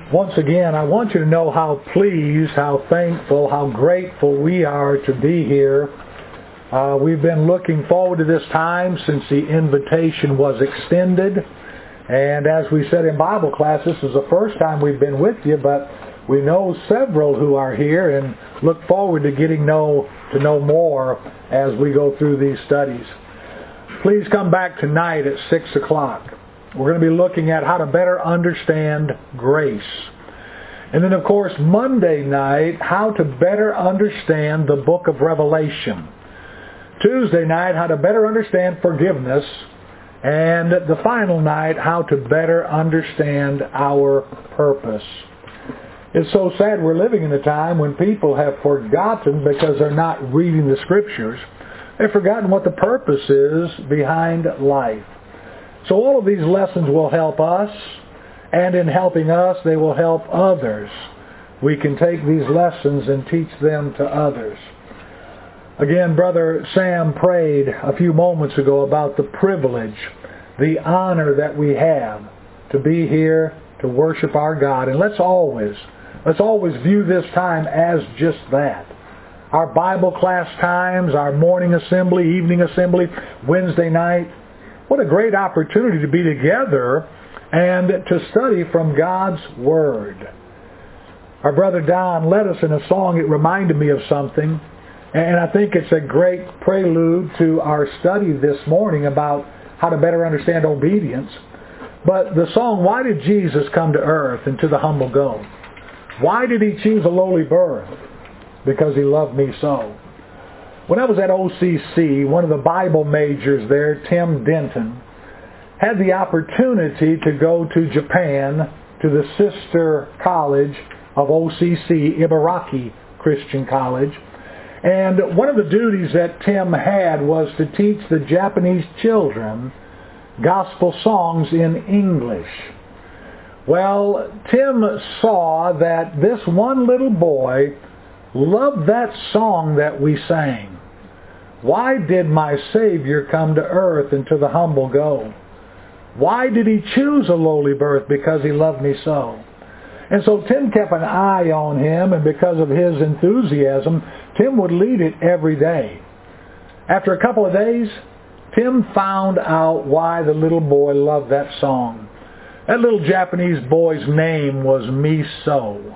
Once again, I want you to know how pleased, how thankful, how grateful we are to be here. We've been looking forward to this time since the invitation was extended. And as we said in Bible class, this is the first time we've been with you, but we know several who are here and look forward to getting to know more as we go through these studies. Please come back tonight at 6 o'clock. We're going to be looking at how to better understand grace. And then, of course, Monday night, how to better understand the book of Revelation. Tuesday night, how to better understand forgiveness. And the final night, how to better understand our purpose. It's so sad we're living in a time when people have forgotten, because they're not reading the Scriptures, they've forgotten what the purpose is behind life. So all of these lessons will help us, and in helping us, they will help others. We can take these lessons and teach them to others. Again, Brother Sam prayed a few moments ago about the privilege, the honor that we have to be here to worship our God. And let's always view this time as just that. Our Bible class times, our morning assembly, evening assembly, Wednesday night. What a great opportunity to be together and to study from God's Word. Our brother Don led us in a song. It reminded me of something. And I think it's a great prelude to our study this morning about how to better understand obedience. But the song, why did Jesus come to earth and to the humble go? Why did He choose a lowly birth? Because He loved me so. When I was at OCC, one of the Bible majors there, Tim Denton, had the opportunity to go to Japan to the sister college of OCC, Ibaraki Christian College. And one of the duties that Tim had was to teach the Japanese children gospel songs in English. Well, Tim saw that this one little boy loved that song that we sang. Why did my Savior come to earth and to the humble go? Why did He choose a lowly birth? Because He loved me so. And so Tim kept an eye on him, and because of his enthusiasm, Tim would lead it every day. After a couple of days, Tim found out why the little boy loved that song. That little Japanese boy's name was Miso.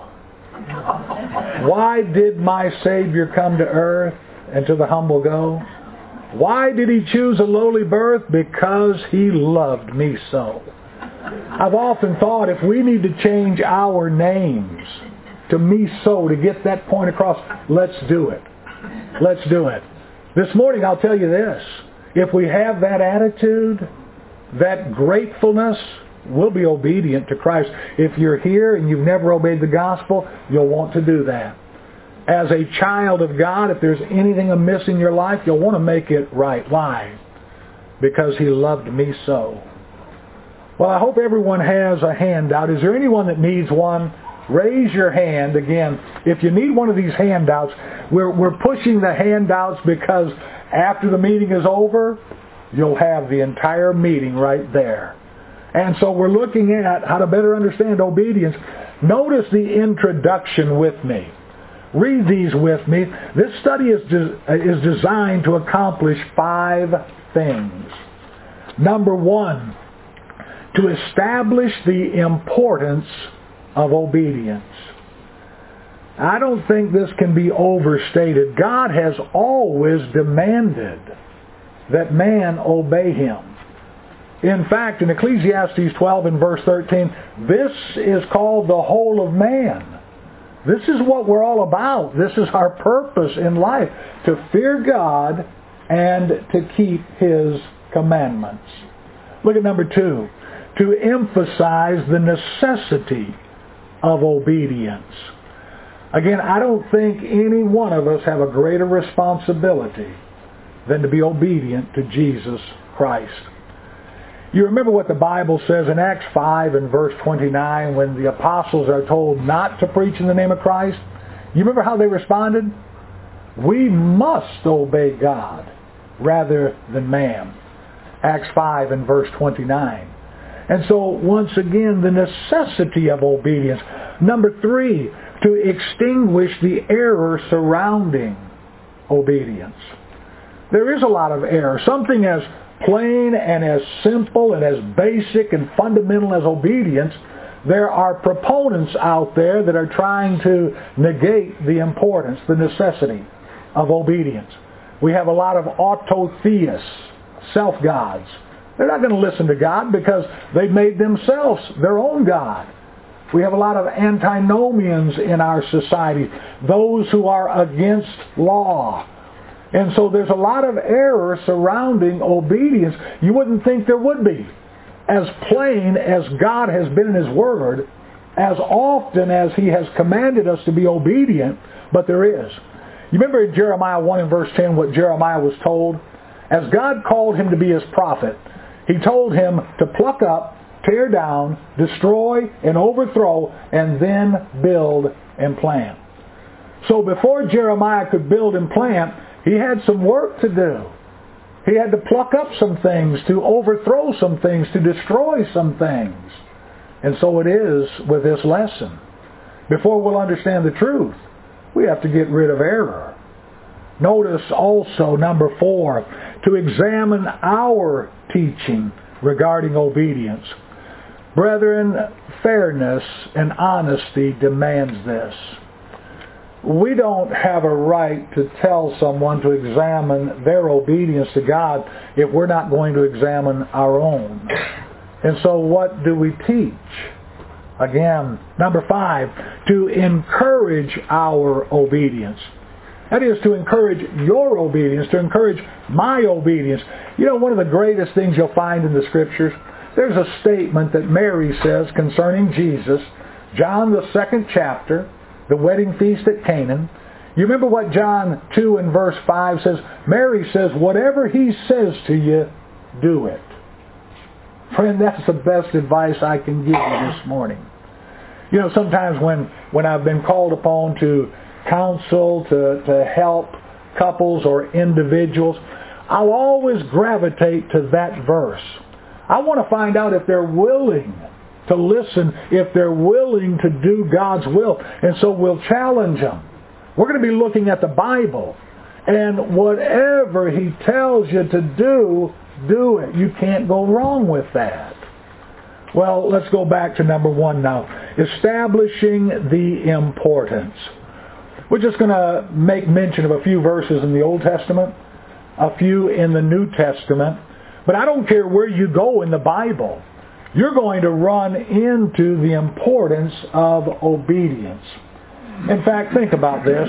Why did my Savior come to earth and to the humble go? Why did He choose a lowly birth? Because He loved me so. I've often thought if we need to change our names to Miso to get that point across, let's do it. Let's do it. This morning I'll tell you this. If we have that attitude, that gratefulness, we'll be obedient to Christ. If you're here and you've never obeyed the gospel, you'll want to do that. As a child of God, if there's anything amiss in your life, you'll want to make it right. Why? Because He loved me so. Well, I hope everyone has a handout. Is there anyone that needs one? Raise your hand. Again, if you need one of these handouts, we're pushing the handouts because after the meeting is over, you'll have the entire meeting right there. And so we're looking at how to better understand obedience. Notice the introduction with me. Read these with me. This study is designed to accomplish 5 things. Number 1, to establish the importance of obedience. I don't think this can be overstated. God has always demanded that man obey Him. In fact, in Ecclesiastes 12 and verse 13, this is called the whole of man. This is what we're all about. This is our purpose in life, to fear God and to keep His commandments. Look at number 2, to emphasize the necessity of obedience. Again, I don't think any one of us have a greater responsibility than to be obedient to Jesus Christ. You remember what the Bible says in Acts 5 and verse 29 when the apostles are told not to preach in the name of Christ? You remember how they responded? We must obey God rather than man. Acts 5 and verse 29. And so, once again, the necessity of obedience. Number 3, to extinguish the error surrounding obedience. There is a lot of error. Something as plain and as simple and as basic and fundamental as obedience, there are proponents out there that are trying to negate the importance, the necessity of obedience. We have a lot of autotheists, self-gods. They're not going to listen to God because they've made themselves their own God. We have a lot of antinomians in our society, those who are against law. And so there's a lot of error surrounding obedience. You wouldn't think there would be. As plain as God has been in His Word, as often as He has commanded us to be obedient, but there is. You remember in Jeremiah 1 and verse 10 what Jeremiah was told? As God called him to be His prophet, He told him to pluck up, tear down, destroy, and overthrow, and then build and plant. So before Jeremiah could build and plant, he had some work to do. He had to pluck up some things, to overthrow some things, to destroy some things. And so it is with this lesson. Before we'll understand the truth, we have to get rid of error. Notice also, number 4, to examine our teaching regarding obedience. Brethren, fairness and honesty demands this. We don't have a right to tell someone to examine their obedience to God if we're not going to examine our own. And so what do we teach? Again, number 5, to encourage our obedience. That is, to encourage your obedience, to encourage my obedience. You know, one of the greatest things you'll find in the Scriptures, there's a statement that Mary says concerning Jesus, John the 2nd chapter, the wedding feast at Canaan. You remember what John 2 and verse 5 says? Mary says, whatever He says to you, do it. Friend, that's the best advice I can give you this morning. You know, sometimes when I've been called upon to counsel, to help couples or individuals, I'll always gravitate to that verse. I want to find out if they're willing to listen, if they're willing to do God's will. And so we'll challenge them. We're going to be looking at the Bible. And whatever He tells you to do, do it. You can't go wrong with that. Well, let's go back to number 1 now. Establishing the importance. We're just going to make mention of a few verses in the Old Testament, a few in the New Testament. But I don't care where you go in the Bible. You're going to run into the importance of obedience. In fact, think about this.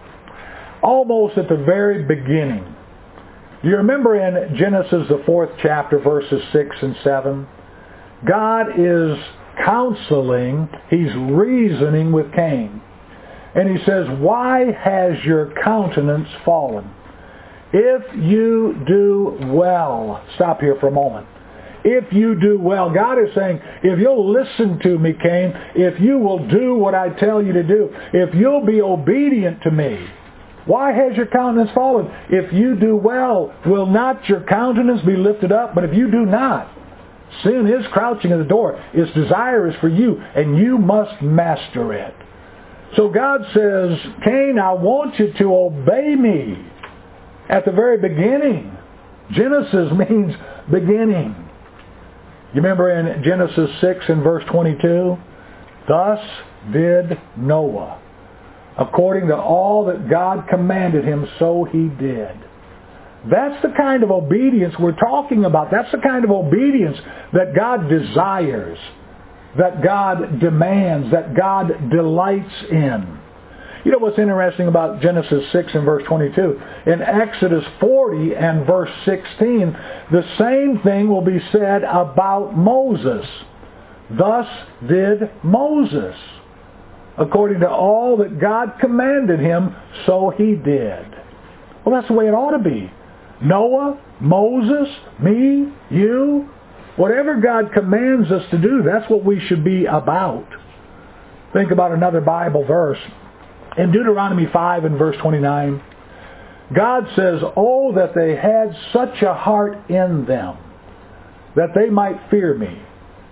Almost at the very beginning, you remember in Genesis the 4th chapter, verses 6 and 7, God is counseling, He's reasoning with Cain. And He says, why has your countenance fallen? If you do well, stop here for a moment. If you do well, God is saying, if you'll listen to me, Cain, if you will do what I tell you to do, if you'll be obedient to me, why has your countenance fallen? If you do well, will not your countenance be lifted up? But if you do not, sin is crouching at the door. Its desire is for you, and you must master it. So God says, Cain, I want you to obey me. At the very beginning, Genesis means beginning. You remember in Genesis 6 and verse 22? Thus did Noah. According to all that God commanded him, so he did. That's the kind of obedience we're talking about. That's the kind of obedience that God desires, that God demands, that God delights in. You know what's interesting about Genesis 6 and verse 22? In Exodus 40 and verse 16, the same thing will be said about Moses. Thus did Moses. According to all that God commanded him, so he did. Well, that's the way it ought to be. Noah, Moses, me, you, whatever God commands us to do, that's what we should be about. Think about another Bible verse. In Deuteronomy 5 and verse 29, God says, oh, that they had such a heart in them, that they might fear me,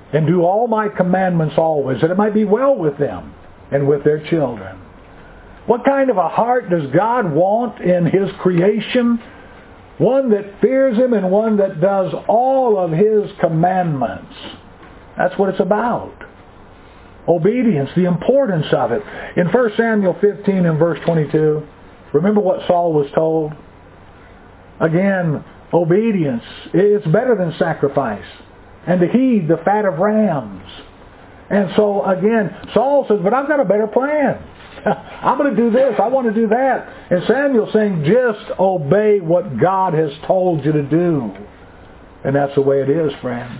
and do all my commandments always, that it might be well with them and with their children. What kind of a heart does God want in His creation? One that fears Him and one that does all of His commandments. That's what it's about. Obedience, the importance of it. In 1 Samuel 15 and verse 22, remember what Saul was told? Again, obedience, it's better than sacrifice. And to heed the fat of rams. And so again, Saul says, but I've got a better plan. I'm going to do this. I want to do that. And Samuel's saying, just obey what God has told you to do. And that's the way it is, friend.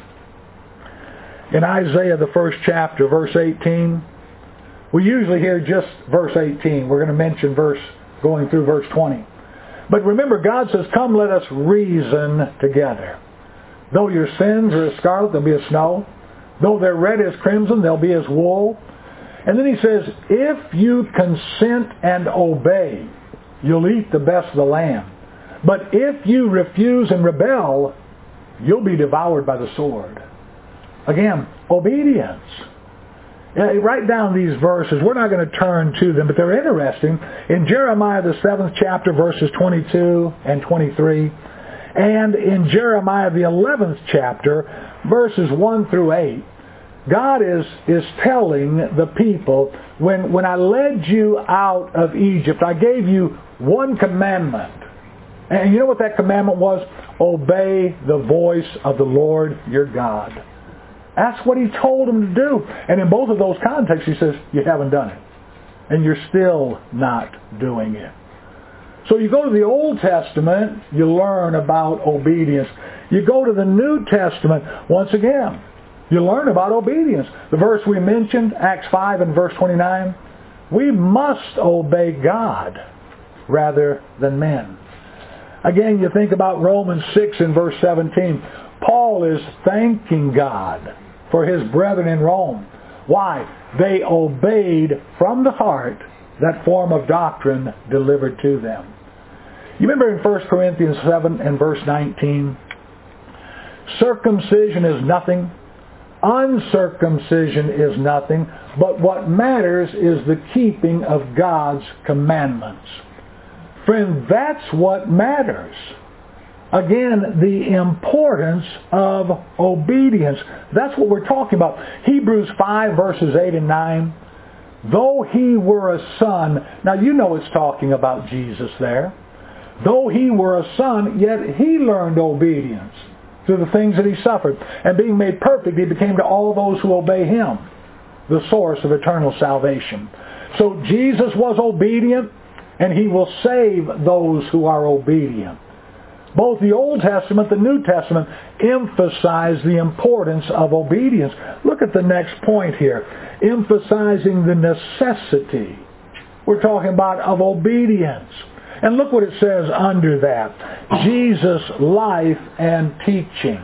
In Isaiah, the first chapter, verse 18, we usually hear just verse 18. We're going to mention going through verse 20. But remember, God says, come let us reason together. Though your sins are as scarlet, they'll be as snow. Though they're red as crimson, they'll be as wool. And then he says, if you consent and obey, you'll eat the best of the land. But if you refuse and rebel, you'll be devoured by the sword. Again, obedience. Write down these verses. We're not going to turn to them, but they're interesting. In Jeremiah, the 7th chapter, verses 22 and 23, and in Jeremiah, the 11th chapter, verses 1 through 8, God is telling the people, when I led you out of Egypt, I gave you one commandment. And you know what that commandment was? Obey the voice of the Lord your God. That's what He told them to do. And in both of those contexts, He says, you haven't done it. And you're still not doing it. So you go to the Old Testament, you learn about obedience. You go to the New Testament, once again, you learn about obedience. The verse we mentioned, Acts 5 and verse 29, we must obey God rather than men. Again, you think about Romans 6 and verse 17. Paul is thanking God for his brethren in Rome. Why? They obeyed from the heart that form of doctrine delivered to them. You remember in 1 Corinthians 7 and verse 19, circumcision is nothing, uncircumcision is nothing, but what matters is the keeping of God's commandments. Friend, that's what matters. Again, the importance of obedience. That's what we're talking about. Hebrews 5 verses 8 and 9. Though he were a son, now you know it's talking about Jesus there. Though he were a son, yet he learned obedience through the things that he suffered. And being made perfect, he became to all those who obey him the source of eternal salvation. So Jesus was obedient, and he will save those who are obedient. Both the Old Testament, the New Testament, emphasize the importance of obedience. Look at the next point here. Emphasizing the necessity. We're talking about of obedience. And look what it says under that. Jesus' life and teaching.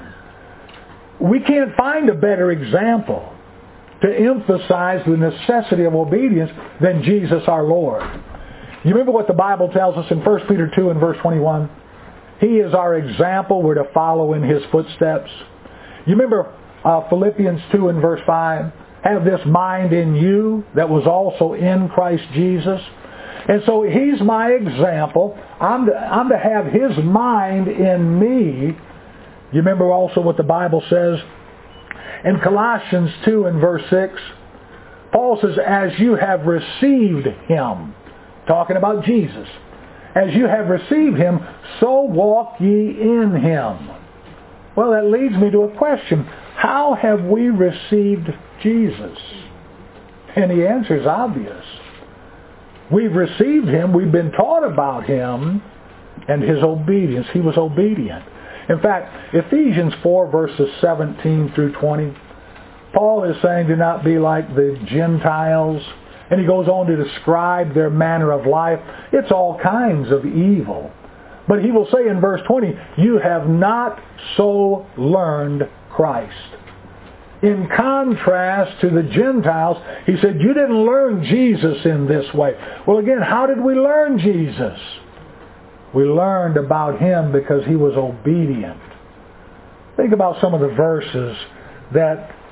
We can't find a better example to emphasize the necessity of obedience than Jesus our Lord. You remember what the Bible tells us in 1 Peter 2 and verse 21? He is our example. We're to follow in His footsteps. You remember Philippians 2 and verse 5? Have this mind in you that was also in Christ Jesus. And so He's my example. I'm to have His mind in me. You remember also what the Bible says in Colossians 2 and verse 6? Paul says, as you have received Him, talking about Jesus, as you have received Him, so walk ye in Him. Well, that leads me to a question. How have we received Jesus? And the answer is obvious. We've received Him, we've been taught about Him, and His obedience. He was obedient. In fact, Ephesians 4 verses 17 through 20, Paul is saying, do not be like the Gentiles. And he goes on to describe their manner of life. It's all kinds of evil. But he will say in verse 20, you have not so learned Christ. In contrast to the Gentiles, he said, you didn't learn Jesus in this way. Well, again, how did we learn Jesus? We learned about Him because He was obedient. Think about some of the verses that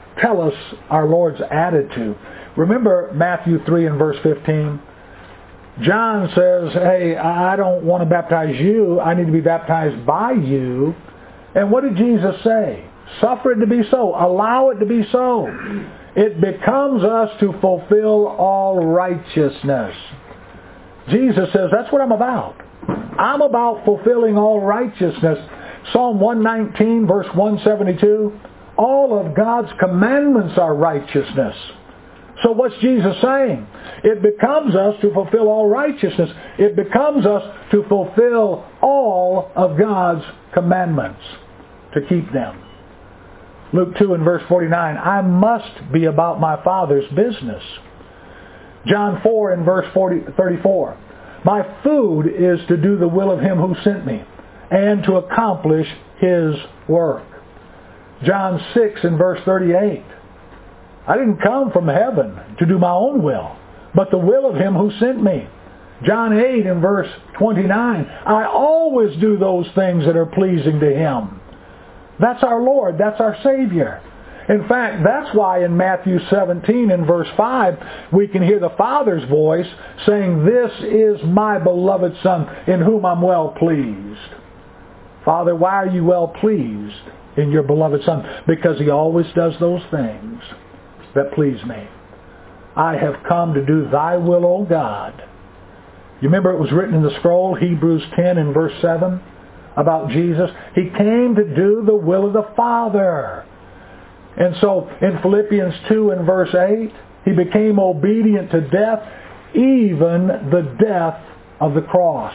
tell us our Lord's attitude. Remember Matthew 3 and verse 15? John says, hey, I don't want to baptize you. I need to be baptized by you. And what did Jesus say? Suffer it to be so. Allow it to be so. It becomes us to fulfill all righteousness. Jesus says, that's what I'm about. I'm about fulfilling all righteousness. Psalm 119, verse 172, all of God's commandments are righteousness. So what's Jesus saying? It becomes us to fulfill all righteousness. It becomes us to fulfill all of God's commandments, to keep them. Luke 2 and verse 49, I must be about my Father's business. John 4 and verse 34, my food is to do the will of Him who sent me and to accomplish His work. John 6 and verse 38, I didn't come from heaven to do my own will, but the will of Him who sent me. John 8 and verse 29, I always do those things that are pleasing to Him. That's our Lord. That's our Savior. In fact, that's why in Matthew 17 and verse 5, we can hear the Father's voice saying, this is my beloved Son in whom I'm well pleased. Father, why are you well pleased in your beloved Son? Because He always does those things that please me. I have come to do thy will, O God. You remember it was written in the scroll, Hebrews 10 and verse 7, about Jesus. He came to do the will of the Father. And so in Philippians 2 and verse 8, He became obedient to death, even the death of the cross.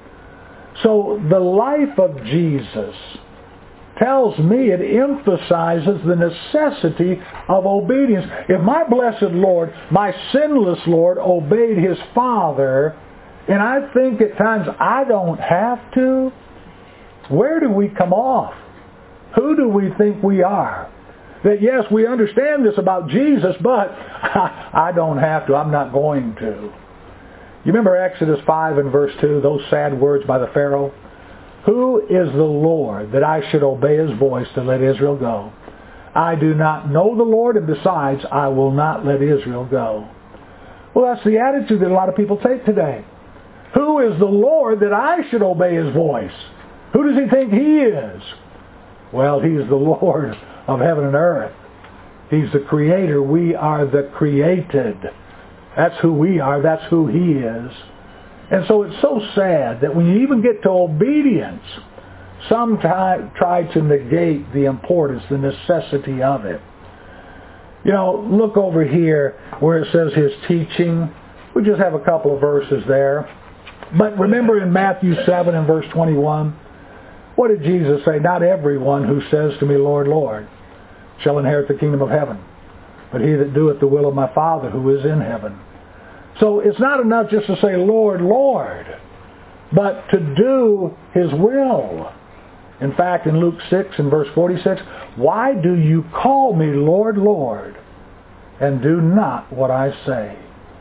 So the life of Jesus tells me, it emphasizes the necessity of obedience. If my blessed Lord, my sinless Lord, obeyed His Father, and I think at times I don't have to, where do we come off? Who do we think we are? That yes, we understand this about Jesus, but I don't have to. I'm not going to. You remember Exodus 5 and verse 2, those sad words by the Pharaoh? Who is the Lord that I should obey His voice to let Israel go? I do not know the Lord, and besides, I will not let Israel go. Well, that's the attitude that a lot of people take today. Who is the Lord that I should obey His voice? Who does he think he is? Well, He's the Lord of heaven and earth. He's the Creator. We are the created. That's who we are. That's who He is. And so it's so sad that when you even get to obedience, some try to negate the importance, the necessity of it. You know, look over here where it says His teaching. We just have a couple of verses there. But remember in Matthew 7 and verse 21, what did Jesus say? Not everyone who says to me, Lord, Lord, shall inherit the kingdom of heaven, but he that doeth the will of my Father who is in heaven. So it's not enough just to say, Lord, Lord, but to do His will. In fact, in Luke 6 and verse 46, why do you call me Lord, Lord, and do not what I say?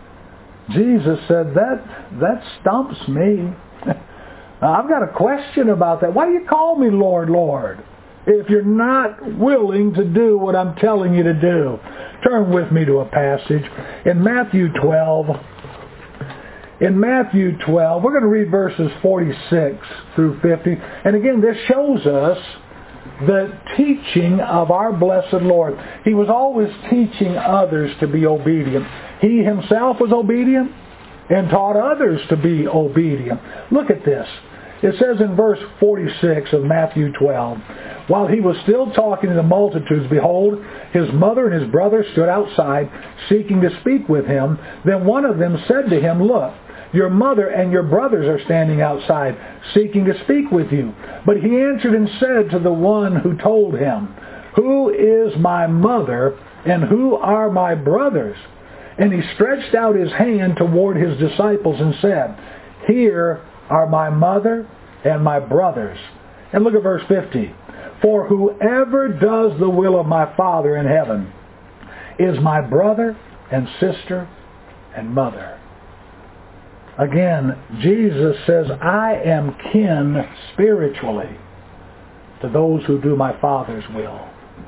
Jesus said, that stumps me. I've got a question about that. Why do you call me Lord, Lord, if you're not willing to do what I'm telling you to do? Turn with me to a passage in Matthew 12. In Matthew 12, we're going to read verses 46 through 50. And again, this shows us the teaching of our blessed Lord. He was always teaching others to be obedient. He Himself was obedient and taught others to be obedient. Look at this. It says in verse 46 of Matthew 12, while He was still talking to the multitudes, behold, His mother and His brother stood outside, seeking to speak with Him. Then one of them said to Him, look, your mother and your brothers are standing outside, seeking to speak with you. But He answered and said to the one who told Him, who is my mother and who are my brothers? And He stretched out His hand toward His disciples and said, here are my mother and my brothers. And look at verse 50. For whoever does the will of my Father in heaven is my brother and sister and mother. Again, Jesus says, I am kin spiritually to those who do my Father's will.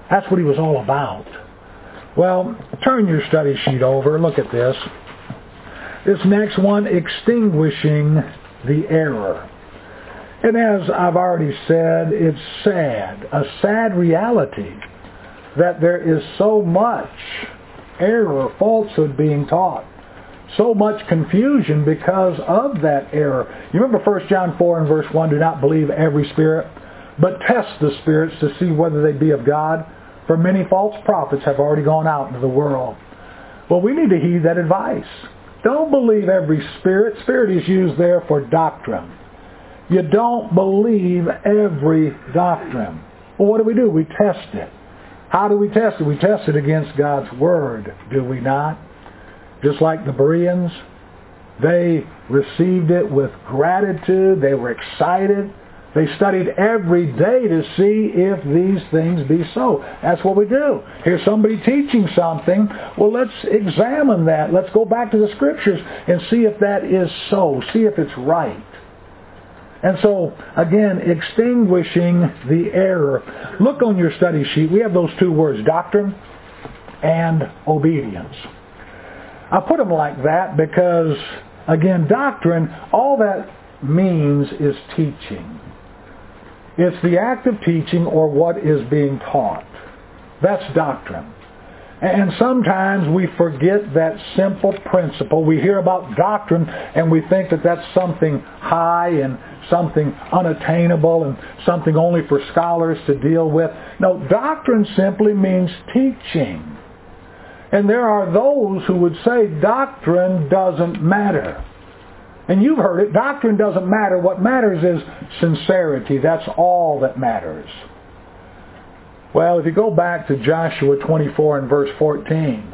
That's what he was all about. Well, turn your study sheet over. Look at this. This next one, extinguishing the error. And as I've already said, it's sad, a sad reality that there is so much error, falsehood being taught. So much confusion because of that error. You remember 1 John 4 and verse 1, do not believe every spirit, but test the spirits to see whether they be of God. For many false prophets have already gone out into the world. Well, we need to heed that advice. Don't believe every spirit. Spirit is used there for doctrine. You don't believe every doctrine. Well, what do? We test it. How do we test it? We test it against God's Word, do we not? Just like the Bereans, they received it with gratitude. They were excited. They studied every day to see if these things be so. That's what we do. Here's somebody teaching something. Well, let's examine that. Let's go back to the Scriptures and see if that is so. See if it's right. And so, again, extinguishing the error. Look on your study sheet. We have those two words, doctrine and obedience. I put them like that because, again, doctrine, all that means is teaching. It's the act of teaching or what is being taught. That's doctrine. And sometimes we forget that simple principle. We hear about doctrine and we think that that's something high and something unattainable and something only for scholars to deal with. No, doctrine simply means teaching. And there are those who would say doctrine doesn't matter. And you've heard it. Doctrine doesn't matter. What matters is sincerity. That's all that matters. Well, if you go back to Joshua 24 and verse 14,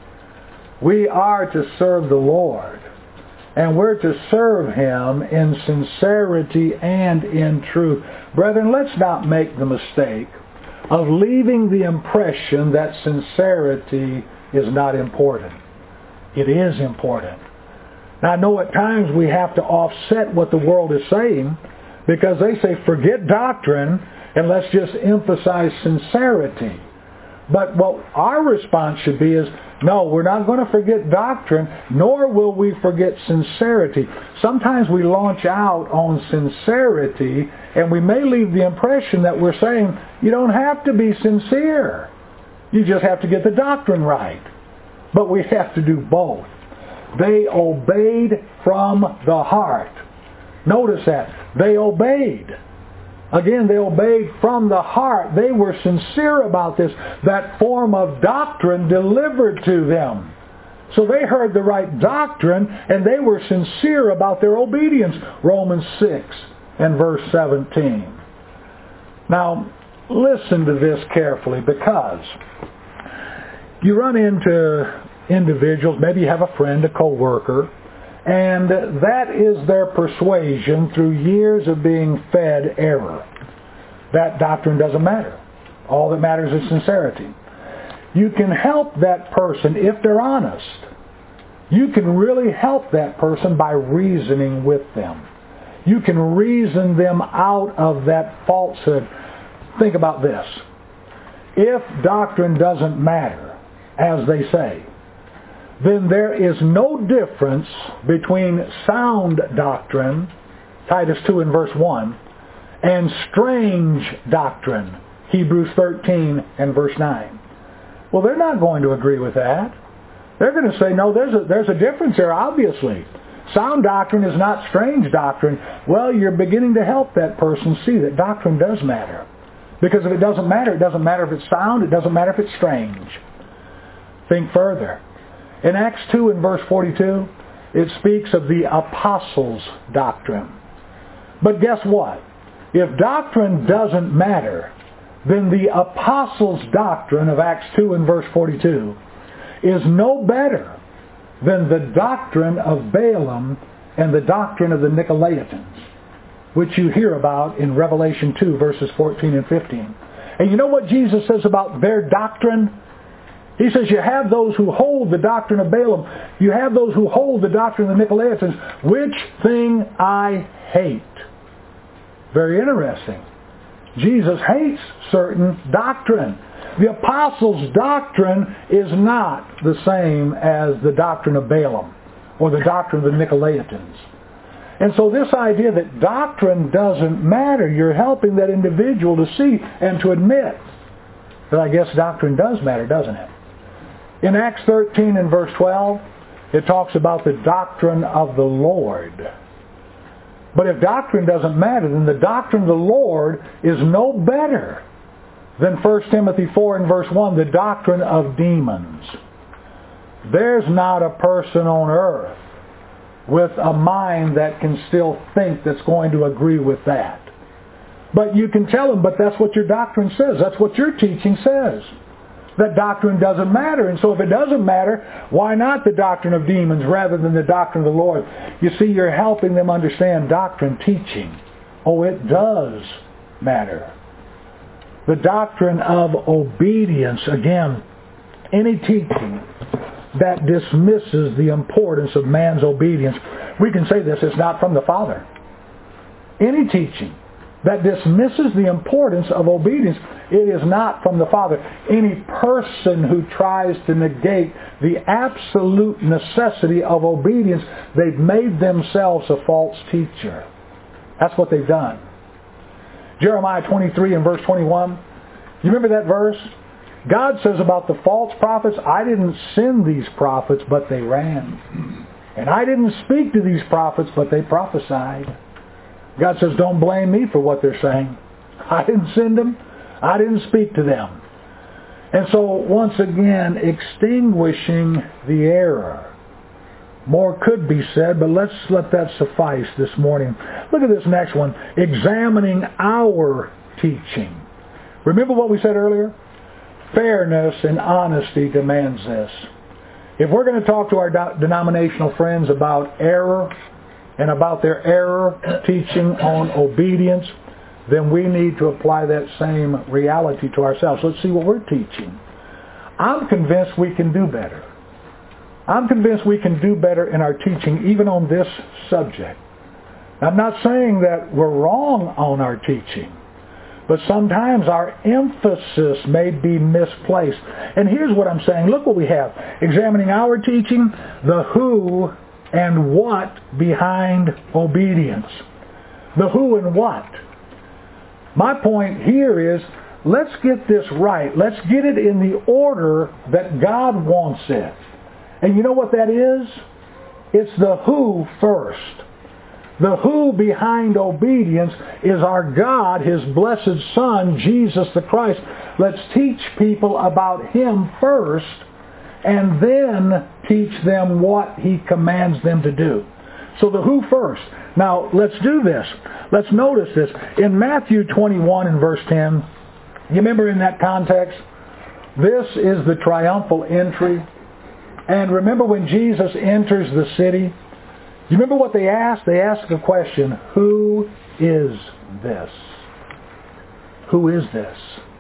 we are to serve the Lord. And we're to serve Him in sincerity and in truth. Brethren, let's not make the mistake of leaving the impression that sincerity is not important. It is important. Now, I know at times we have to offset what the world is saying because they say, forget doctrine and let's just emphasize sincerity. But what our response should be is, no, we're not going to forget doctrine, nor will we forget sincerity. Sometimes we launch out on sincerity and we may leave the impression that we're saying, you don't have to be sincere. You just have to get the doctrine right. But we have to do both. They obeyed from the heart. Notice that. They obeyed. Again, they obeyed from the heart. They were sincere about this. That form of doctrine delivered to them. So they heard the right doctrine and they were sincere about their obedience. Romans 6 and verse 17. Now, listen to this carefully because you run into individuals, maybe you have a friend, a co-worker, and that is their persuasion through years of being fed error. That doctrine doesn't matter. All that matters is sincerity. You can help that person if they're honest. You can really help that person by reasoning with them. You can reason them out of that falsehood. Think about this. If doctrine doesn't matter, as they say, then there is no difference between sound doctrine, Titus 2 and verse 1, and strange doctrine, Hebrews 13 and verse 9. Well, they're not going to agree with that. They're going to say, no, there's a difference there, obviously. Sound doctrine is not strange doctrine. Well, you're beginning to help that person see that doctrine does matter. Because if it doesn't matter if it's sound, it doesn't matter if it's strange. Think further. In Acts 2 and verse 42, it speaks of the apostles' doctrine. But guess what? If doctrine doesn't matter, then the apostles' doctrine of Acts 2 and verse 42 is no better than the doctrine of Balaam and the doctrine of the Nicolaitans, which you hear about in Revelation 2 verses 14 and 15. And you know what Jesus says about their doctrine? He says, you have those who hold the doctrine of Balaam. You have those who hold the doctrine of the Nicolaitans, which thing I hate. Very interesting. Jesus hates certain doctrine. The apostles' doctrine is not the same as the doctrine of Balaam or the doctrine of the Nicolaitans. And so this idea that doctrine doesn't matter, you're helping that individual to see and to admit that I guess doctrine does matter, doesn't it? In Acts 13 and verse 12, it talks about the doctrine of the Lord. But if doctrine doesn't matter, then the doctrine of the Lord is no better than 1 Timothy 4 and verse 1, the doctrine of demons. There's not a person on earth with a mind that can still think that's going to agree with that. But you can tell them, but that's what your doctrine says. That's what your teaching says. That doctrine doesn't matter. And so if it doesn't matter, why not the doctrine of demons rather than the doctrine of the Lord? You see, you're helping them understand doctrine, teaching. Oh, it does matter. The doctrine of obedience, again, any teaching that dismisses the importance of man's obedience. We can say this, it's not from the Father. Any teaching that dismisses the importance of obedience, it is not from the Father. Any person who tries to negate the absolute necessity of obedience, they've made themselves a false teacher. That's what they've done. Jeremiah 23 and verse 21. You remember that verse? God says about the false prophets, I didn't send these prophets, but they ran. And I didn't speak to these prophets, but they prophesied. God says, don't blame me for what they're saying. I didn't send them. I didn't speak to them. And so, once again, extinguishing the error. More could be said, but let's let that suffice this morning. Look at this next one. Examining our teaching. Remember what we said earlier? Fairness and honesty demands this. If we're going to talk to our denominational friends about error and about their error teaching on obedience, then we need to apply that same reality to ourselves. Let's see what we're teaching. I'm convinced we can do better. I'm convinced we can do better in our teaching even on this subject. I'm not saying that we're wrong on our teaching, but sometimes our emphasis may be misplaced. And here's what I'm saying. Look what we have. Examining our teaching, the who and what behind obedience. The who and what. My point here is, let's get this right. Let's get it in the order that God wants it. And you know what that is? It's the who first. The who behind obedience is our God, His blessed Son, Jesus the Christ. Let's teach people about Him first, and then teach them what He commands them to do. So the who first. Now, let's do this. Let's notice this. In Matthew 21 and verse 10, you remember in that context, this is the triumphal entry. And remember when Jesus enters the city, you remember what they asked? They asked a question, who is this? Who is this?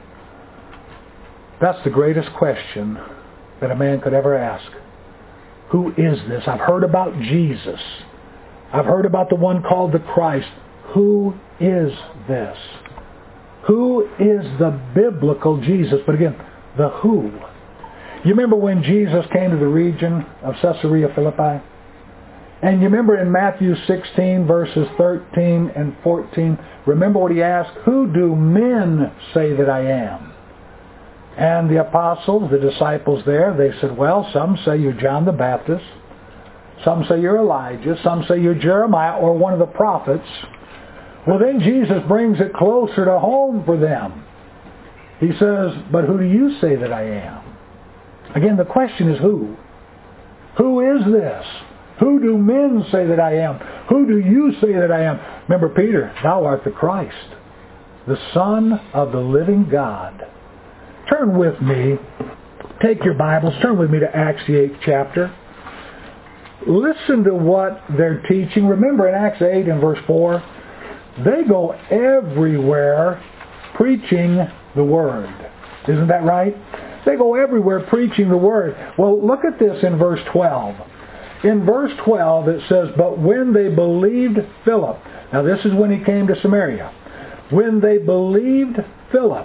That's the greatest question that a man could ever ask. Who is this? I've heard about Jesus. I've heard about the one called the Christ. Who is this? Who is the biblical Jesus? But again, the who. You remember when Jesus came to the region of Caesarea Philippi? And you remember in Matthew 16, verses 13 and 14, remember what He asked? Who do men say that I am? And the apostles, the disciples there, they said, well, some say you're John the Baptist. Some say you're Elijah. Some say you're Jeremiah or one of the prophets. Well, then Jesus brings it closer to home for them. He says, but who do you say that I am? Again, the question is who? Who is this? Who do men say that I am? Who do you say that I am? Remember Peter, thou art the Christ, the Son of the living God. Turn with me, take your Bibles, turn with me to Acts the 8th chapter. Listen to what they're teaching. Remember in Acts 8 and verse 4, they go everywhere preaching the Word. Isn't that right? They go everywhere preaching the Word. Well, look at this in verse 12. In verse 12 it says, but when they believed Philip, now this is when he came to Samaria, when they believed Philip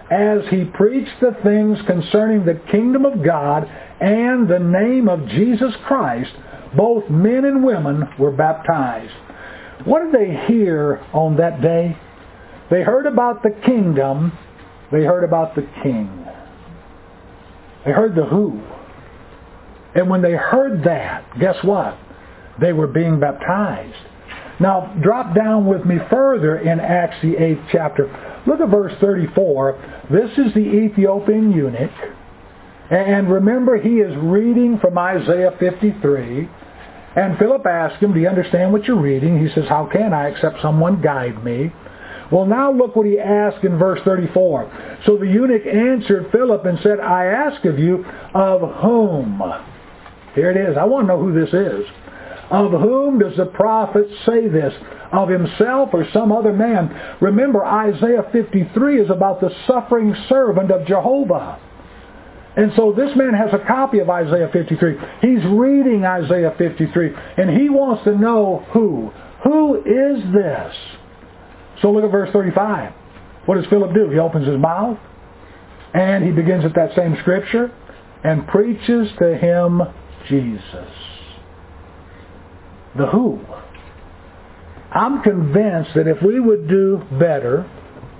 as he preached the things concerning the kingdom of God and the name of Jesus Christ, both men and women were baptized. What did they hear on that day? They heard about the kingdom. They heard about the king. They heard the who. And when they heard that, guess what? They were being baptized. Now, drop down with me further in Acts the 8th chapter. Look at verse 34. This is the Ethiopian eunuch. And remember, he is reading from Isaiah 53. And Philip asked him, do you understand what you're reading? He says, how can I except someone guide me? Well, now look what he asked in verse 34. So the eunuch answered Philip and said, I ask of you, of whom? Here it is. I want to know who this is. Of whom does the prophet say this? Of himself or some other man? Remember, Isaiah 53 is about the suffering servant of Jehovah. And so this man has a copy of Isaiah 53. He's reading Isaiah 53, and he wants to know who. Who is this? So look at verse 35. What does Philip do? He opens his mouth, and he begins at that same scripture, and preaches to him Jesus. The who. I'm convinced that if we would do better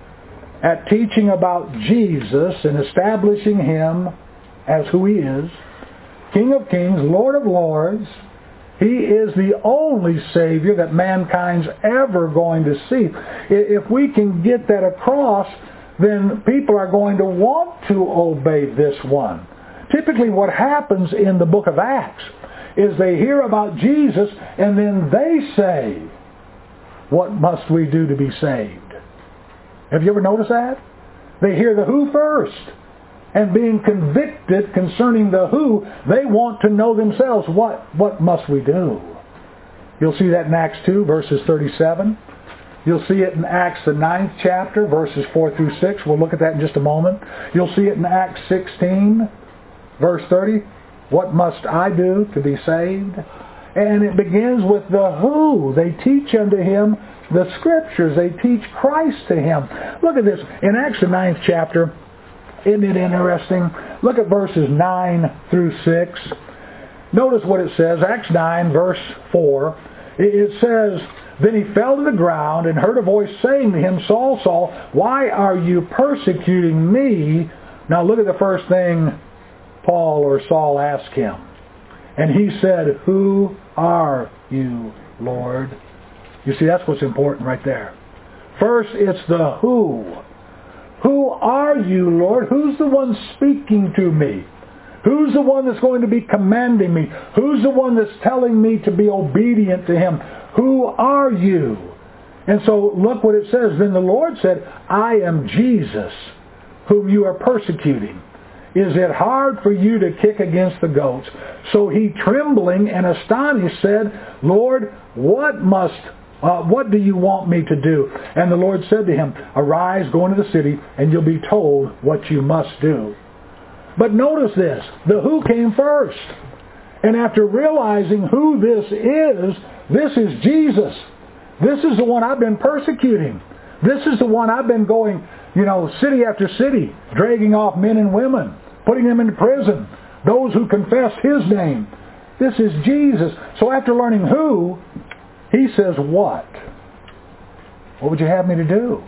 at teaching about Jesus and establishing Him as who He is, King of Kings, Lord of Lords, He is the only Savior that mankind's ever going to see. If we can get that across, then people are going to want to obey this one. Typically what happens in the book of Acts is they hear about Jesus and then they say, what must we do to be saved? Have you ever noticed that? They hear the who first. And being convicted concerning the who, they want to know themselves, what must we do? You'll see that in Acts 2, verses 37. You'll see it in Acts the 9th chapter, verses 4 through 6. We'll look at that in just a moment. You'll see it in Acts 16, verse 30. What must I do to be saved? And it begins with the who. They teach unto him the Scriptures. They teach Christ to him. Look at this. In Acts the 9th chapter, isn't it interesting? Look at verses 9 through 6. Notice what it says. Acts 9, verse 4. It says, Then he fell to the ground and heard a voice saying to him, Saul, Saul, why are you persecuting me? Now look at the first thing Paul or Saul asked him. And he said, Who are you, Lord? You see, that's what's important right there. First, it's the who. Who are you, Lord? Who's the one speaking to me? Who's the one that's going to be commanding me? Who's the one that's telling me to be obedient to him? Who are you? And so look what it says. Then the Lord said, I am Jesus, whom you are persecuting. Is it hard for you to kick against the goats? So he, trembling and astonished, said, Lord, what do you want me to do? And the Lord said to him, Arise, go into the city, and you'll be told what you must do. But notice this. The who came first. And after realizing who this is Jesus. This is the one I've been persecuting. This is the one I've been going, city after city, dragging off men and women, putting them into prison, those who confess His name. This is Jesus. So after learning who, He says what? What would you have me to do?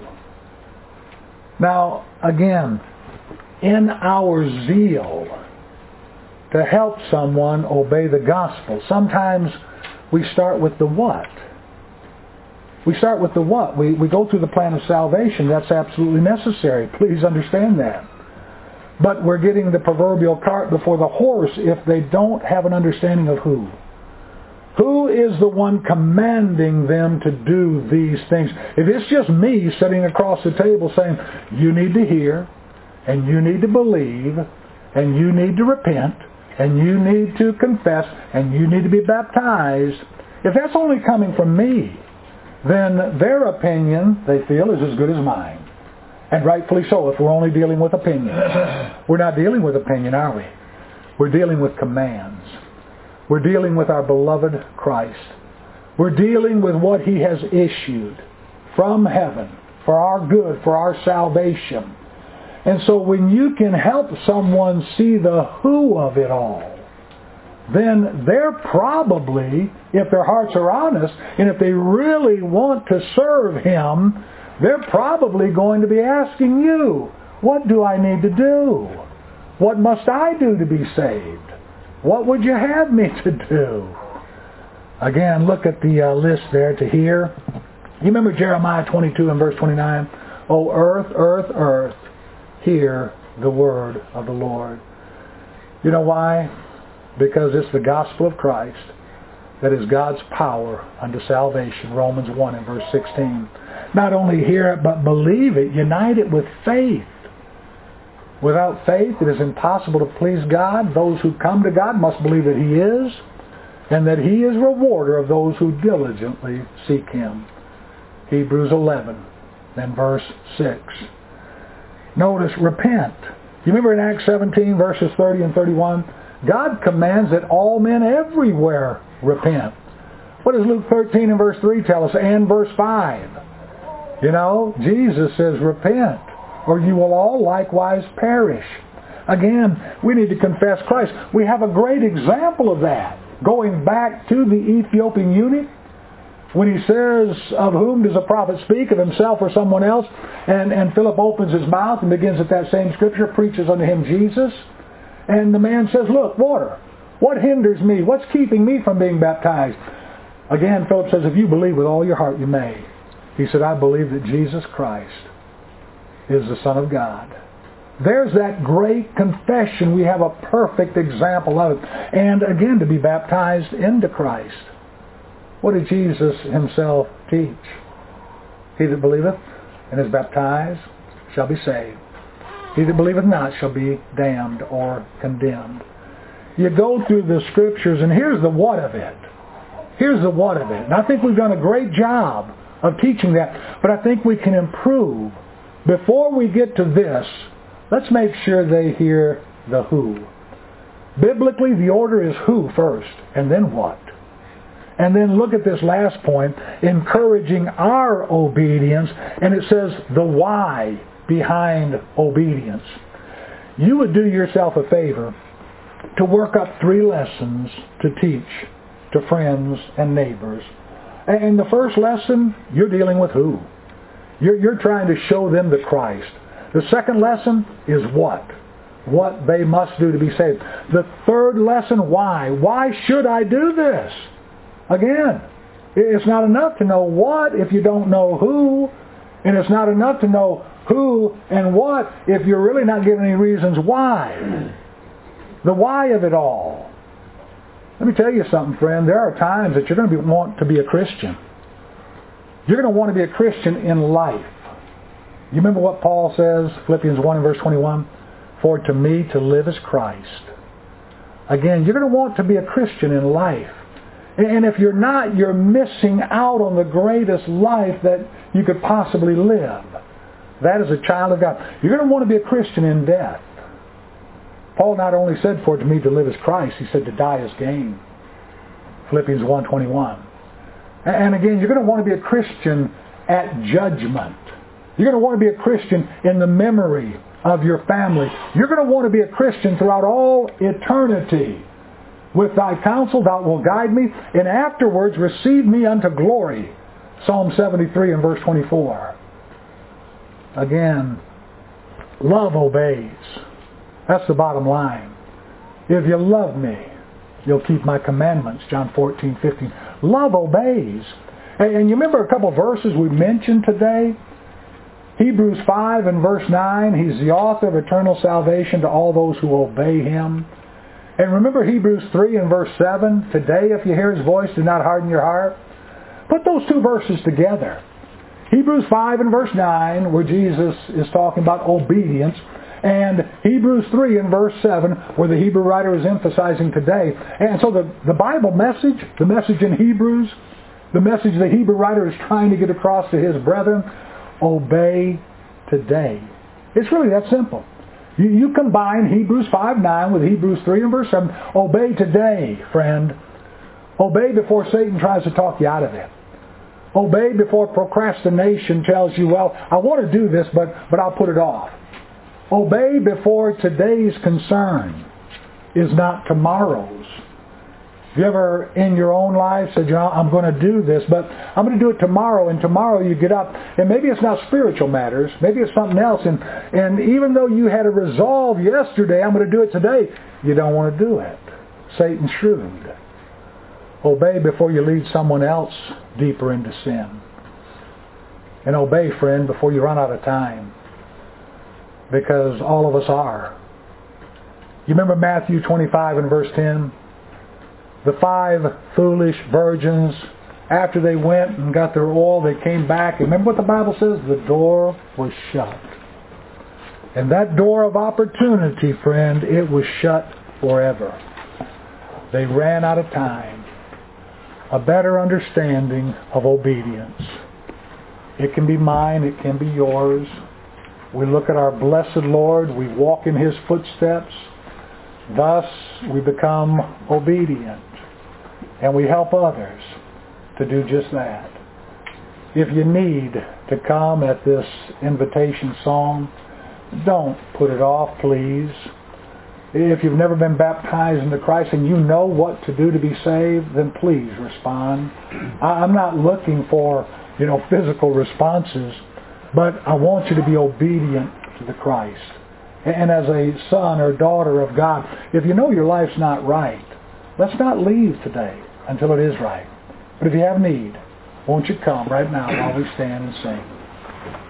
Now, again, in our zeal to help someone obey the gospel, sometimes we start with the what. We start with the what. We go through the plan of salvation. That's absolutely necessary. Please understand that. But we're getting the proverbial cart before the horse if they don't have an understanding of who. Who is the one commanding them to do these things? If it's just me sitting across the table saying, you need to hear, and you need to believe, and you need to repent, and you need to confess, and you need to be baptized, if that's only coming from me, then their opinion, they feel, is as good as mine. And rightfully so, if we're only dealing with opinions. We're not dealing with opinion, are we? We're dealing with commands. We're dealing with our beloved Christ. We're dealing with what He has issued from heaven for our good, for our salvation. And so when you can help someone see the who of it all, then they're probably, if their hearts are honest, and if they really want to serve Him, they're probably going to be asking you, what do I need to do? What must I do to be saved? What would you have me to do? Again, look at the list there to hear. You remember Jeremiah 22 and verse 29? O earth, earth, earth, hear the word of the Lord. You know why? Because it's the gospel of Christ that is God's power unto salvation. Romans 1 and verse 16. Not only hear it, but believe it. Unite it with faith. Without faith, it is impossible to please God. Those who come to God must believe that He is, and that He is rewarder of those who diligently seek Him. Hebrews 11 and verse 6. Notice, repent. You remember in Acts 17 verses 30 and 31? God commands that all men everywhere repent. What does Luke 13 and verse 3 tell us? And verse 5. You know, Jesus says, repent, or you will all likewise perish. Again, we need to confess Christ. We have a great example of that. Going back to the Ethiopian eunuch, when he says, of whom does a prophet speak, of himself or someone else? And Philip opens his mouth and begins at that same scripture, preaches unto him Jesus. And the man says, look, water. What hinders me? What's keeping me from being baptized? Again, Philip says, if you believe with all your heart, you may. He said, I believe that Jesus Christ is the Son of God. There's that great confession. We have a perfect example of it. And again, to be baptized into Christ. What did Jesus Himself teach? He that believeth and is baptized shall be saved. He that believeth not shall be damned or condemned. You go through the Scriptures, and here's the what of it. Here's the what of it. And I think we've done a great job of teaching that, but I think we can improve. Before we get to this, let's make sure they hear the who. Biblically, the order is who first, and then what. And then look at this last point, encouraging our obedience, and it says the why behind obedience. You would do yourself a favor to work up 3 lessons to teach to friends and neighbors. And the first lesson, you're dealing with who. You're trying to show them the Christ. The second lesson is what. What they must do to be saved. The third lesson, why. Why should I do this? Again, it's not enough to know what if you don't know who. And it's not enough to know who and what if you're really not giving any reasons why. The why of it all. Let me tell you something, friend. There are times that you're going to want to be a Christian. You're going to want to be a Christian in life. You remember what Paul says, Philippians 1 and verse 21? For to me to live is Christ. Again, you're going to want to be a Christian in life. And if you're not, you're missing out on the greatest life that you could possibly live. That is a child of God. You're going to want to be a Christian in death. Paul not only said, for to me to live is Christ, he said to die is gain. Philippians 1:21. And again, you're going to want to be a Christian at judgment. You're going to want to be a Christian in the memory of your family. You're going to want to be a Christian throughout all eternity. With thy counsel thou wilt guide me, and afterwards receive me unto glory. Psalm 73 and verse 24. Again, love obeys. That's the bottom line. If you love me, you'll keep my commandments. John 14:15. Love obeys. And you remember a couple of verses we mentioned today? Hebrews 5 and verse 9. He's the author of eternal salvation to all those who obey Him. And remember Hebrews 3 and verse 7. Today, if you hear His voice, do not harden your heart. Put those 2 verses together. Hebrews 5 and verse 9, where Jesus is talking about obedience. And Hebrews 3 and verse 7, where the Hebrew writer is emphasizing today. And so the Bible message, the message in Hebrews, the message the Hebrew writer is trying to get across to his brethren, obey today. It's really that simple. You combine Hebrews 5:9 with Hebrews 3 and verse 7. Obey today, friend. Obey before Satan tries to talk you out of it. Obey before procrastination tells you, well, I want to do this, but I'll put it off. Obey before today's concern is not tomorrow's. Have you ever in your own life said, I'm going to do this, but I'm going to do it tomorrow, and tomorrow you get up, and maybe it's not spiritual matters, maybe it's something else, and even though you had a resolve yesterday, I'm going to do it today, you don't want to do it. Satan's shrewd. Obey before you lead someone else deeper into sin. And obey, friend, before you run out of time. Because all of us are. You remember Matthew 25 and verse 10? The 5 foolish virgins, after they went and got their oil, they came back. And remember what the Bible says? The door was shut. And that door of opportunity, friend, it was shut forever. They ran out of time. A better understanding of obedience. It can be mine, it can be yours. We look at our blessed Lord, we walk in His footsteps. Thus, we become obedient. And we help others to do just that. If you need to come at this invitation song, don't put it off, please. If you've never been baptized into Christ and you know what to do to be saved, then please respond. I'm not looking for, physical responses, but I want you to be obedient to the Christ. And as a son or daughter of God, if you know your life's not right, let's not leave today until it is right. But if you have need, won't you come right now while we stand and sing?